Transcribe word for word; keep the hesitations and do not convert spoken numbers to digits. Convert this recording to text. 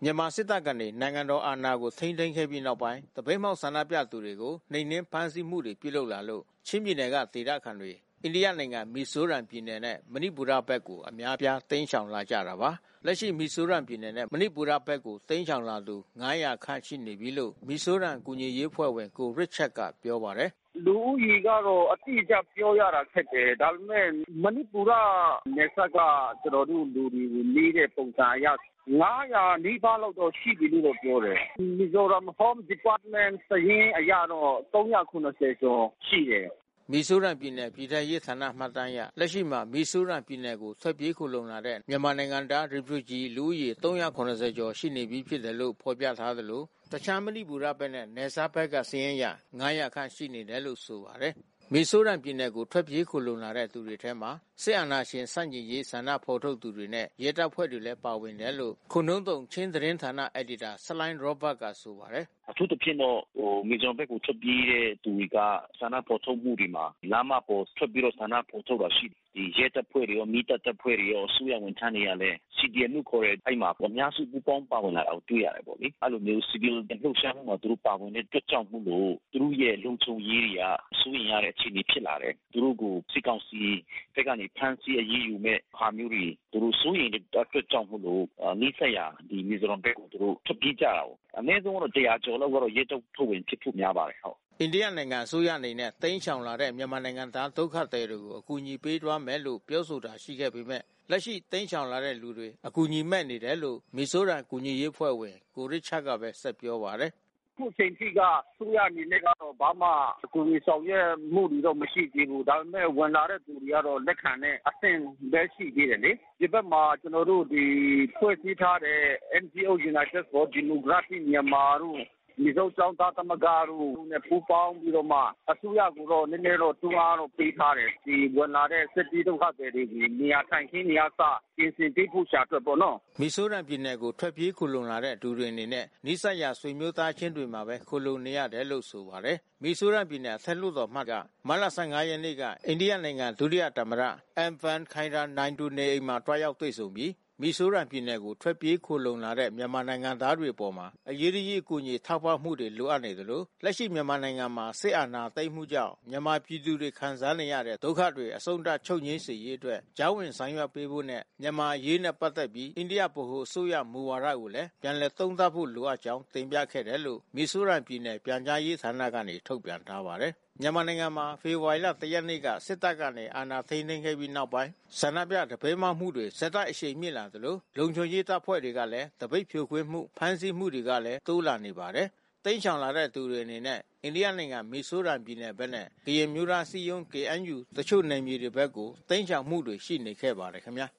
မြန်မာစစ်တပ်ကနေနိုင်ငံတော်အာဏာကိုထိန်းသိမ်းခဲ့ပြီးနောက်ပိုင်းတပိတ်မှောက်ဆန္ဒပြသူတွေကိုနှိမ်နင်းဖမ်းဆီးမှုတွေပြုလုပ်လာလို့ချင်းပြည်နယ်ကဒေသခံတွေအိန္ဒိယနိုင်ငံမီဇိုရမ်ပြည်နယ်နဲ့မဏိပူရဘက်ကိုအများပြားတိမ်းရှောင်လာကြတာပါလက်ရှိမီဇိုရမ်ပြည်နယ်နဲ့မဏိပူရဘက်ကိုတိမ်းရှောင်လာသူငါးရာခန့်ရှိနေပြီလို့မီဇိုရမ်ကူညီရေးဖွဲ့ဝင်ကိုရစ်ချတ်ကပြောပါတယ်လူဦးရေကတော့အတိအကျပြောရတာခက်တယ်ဒါပေမဲ့မဏိပူရနယ်စပ်ကကျွန်တော်တို့လူတွေနေတဲ့ပုံစံအရငါးရာနီးပါးလောက်တော့ရှိပြီလို့ပြောတယ်မီဇိုရမ် Home Department စရင်အရတော့သုံးရာခုနစ်ဆယ်ကျော်ရှိတယ်မီဇိုရမ်ပြည်နယ်ပြည်ထရေးဌာနမှတ်တမ်းအရလက်ရှိမှာမီဇိုရမ်ပြည်နယ်ကိုထွက်ပြေးခိုလုံလာတဲ့မြန်မာနိုင်ငံသား refugee လူဦးရေသုံးရာခုနစ်ဆယ်ကျော်ရှိနေပြီဖြစ်တယ်လို့ဖော်ပြထားသလိုတခြားမဏိပူရဘက်နဲ့နယ်စပ်ဘက်ကစည်ရင်ရငါးရာခန့်ရှိနေတယ်လို့ဆိုပါတယ်မီဇိုရမ်ပြည်နယ်ကိုထွက်ပြေးခိုလုံလာတဲ့သူတွေထဲမှာစစ်အာဏာရှင်စန့်ကျင်ရေးဆန္ဒဖော်ထုတ်သူတွေနဲ့ရဲတပ်ဖွဲ့တွေလည်းပါဝင်တယ်လို့ခုနှုံးတုံချင်းသတင်းဌာနအက်ဒီတာဆလိုင်းရောဘတ်ကဆိုပါတယ်အထူးသဖြင့်တော့ဟိုမီဇိုရမ်ဘက်ကိုထွက်ပြေးတဲ့သူတွေကဆန္ဒဖော်ထုတ်မှုတွေမှာလမ်းမပေါ်ထွက်ပြီးတော့ဆန္ဒဖော်ထုတ်တာရှိတယ်ဒီရဲတပ်ဖွဲ့တွေရောမိတပ်တပ်ဖွဲ့တွေရောဆူရဝန်ထမ်းတွေကလည်း စီ ဒီ အမ် လို့ခေါ်တဲ့အဲ့မှာအများစုပူးပေါင်းပါဝင်လာတာကိုတွေ့ရတယ်ပေါ့လေအဲ့လိုမျိုး civil လှုပ်ရှားမှုမှာသူတို့ပါဝင်တဲ့တွက်ကြောင့်မှုလို့သူတို့ရဲ့လုံခြုံရေးတွေကစိုးရင်ရတဲ့အခြေအနေဖြစ်လာတယ်သူတို့ကိုစစ်ကောင်စီဘက်ကနေဖမ်းဆီးအရေးယူမဲ့ဟာမျိုးတွေသူတို့စိုးရင်တဲ့အတွက်ကြောင့်မှုလို့နိစ္စရာဒီမီဇိုရမ်ဘက်ကိုသူတို့ထွက်ပြေးကြတာပေါ့အနည်းဆုံးတော့တရာကျော်လောက်ကတော့ရဲတပ်ဖွဲ့ဝင်ဖြစ်ဖို့များပါတယ်ဟုတ်အိန္ဒိယနိုင်ငံအစိုးရအနေနဲ့တိမ်းရှောင်လာတဲ့မြန်မာနိုင်ငံသားဒုက္ခသည်တွေကိုအကူအညီပေးသွားမယ်လို့ပြောဆိုတာရှိခဲ့ပေမဲ့လက်ရှိတိမ်းရှောင်လာတဲ့လူတွေအကူအညီမဲ့နေတယ်လို့မီဇိုရမ်ကူညီရေးဖွဲ့ဝင်ကိုရစ်ချတ်ကပဲဆက်ပြောပါတယ်ခုချိန်ထိကသူရအနေနဲ့ကတော့ဘာမှအကူအညီဆောင်ရွက်မှုတွေတော့မရှိသေးဘူးဒါပေမဲ့ဝင်လာတဲ့သူတွေကတော့လက်ခံတဲ့အဆင့်ပဲရှိသေးတယ်လေဒီဘက်မှာကျွန်တော်တို့ဒီဖွဲ့စည်းထားတဲ့ အန် ဂျီ အို United for Democracy Myanmar တို့မီဇိုကျောင်းသားသမဂ္ဂတို့နဲ့ပူးပေါင်းပြီးတော့မှအစိုးရကိုတော့နည်းနည်းတော့တွန်းအားတော့ပေးထားတယ်ဒီဝင်လာတဲ့စစ်တီးဒုက္ခသည်တွေနေရာထိုင်ခင်းနေရာစပြင်ဆင်ပေးဖို့ရှာအတွက်ပေါ့နော်မီဇိုရမ်ပြည်နယ်ကိုထွက်ပြေးခိုလုံလာတဲ့ဒူတွေအနေနဲ့နိစ္စရာဆွေမျိုးသားချင်းတွေမှာပဲခိုလုံနေရတယ်လို့ဆိုပါတယ်မီဇိုရမ်ပြည်နယ်ဆက်လို့တော်မှတ်ကမတ်လဆယ့်ငါးရက်နေ့ကအိန္ဒိယနိုင်ငံဒုတိယသမ္မတအမ်ဗန်ခိုင်ရာနိုင်ဒူနေအိမ်မှာတွားရောက်တွေ့ဆုံပြီးမီဇိုရမ်ပြည်နယ်ကိုထွက်ပြေးခိုလုံလာတဲ့မြန်မာနိုင်ငံသားတွေအပေါ်မှာအရေးကြီးအကူအညီထောက်ပံ့မှုတွေလိုအပ်နေတယ်လို့လက်ရှိမြန်မာနိုင်ငံမှာစစ်အာဏာသိမ်းမှုကြောင့်မြန်မာပြည်သူတွေခံစားနေရတဲ့ဒုက္ခတွေအဆုံးသတ်ချုပ်ငြိမ်းစေရေးအတွက်ကြားဝင်ဆောင်ရွက်ပေးဖို့နဲ့မြန်မာရေးနဲ့ပတ်သက်ပြီးအိန္ဒိယဗဟိုအစိုးရမူဝါဒကိုလည်းပြန်လည်သုံးသပ်ဖို့လိုအပ်ကြောင်းတင်ပြခဲ့တယ်လို့မီဇိုရမ်ပြည်နယ်ပြန်ကြားရေးဌာနကနေထုတ်ပြန်ထားပါတယ်မြန်မာနိုင်ငံမှာဖေဖော်ဝါရီလတရက်နေ့ကစစ်တပ်ကနေအာဏာသိမ်းသိမ်းခဲ့ပြီးနောက်ပိုင်းဆန္ဒပြတပိတ်မှမှုတွေဆက်တိုက်အရှိန်မြင့်လာသလိုလုံခြုံရေးတပ်ဖွဲ့တွေကလည်းတပိတ်ဖြိုခွင်းမှုဖမ်းဆီးမှုတွေကလည်းတိုးလာနေပါတယ်။တိမ်းရှောင်လာတဲ့သူတွေအနေနဲ့အိန္ဒိယနိုင်ငံမီဇိုရမ်ပြည်နယ်ဘက်နဲ့ကရင်မျိုးသားစီယုံ ကေ အန် ယူ တချို့နယ်မြေတွေဘက်ကိုတိမ်းရှောင်မှုတွေရှိနေခဲ့ပါတယ်ခင်ဗျာ။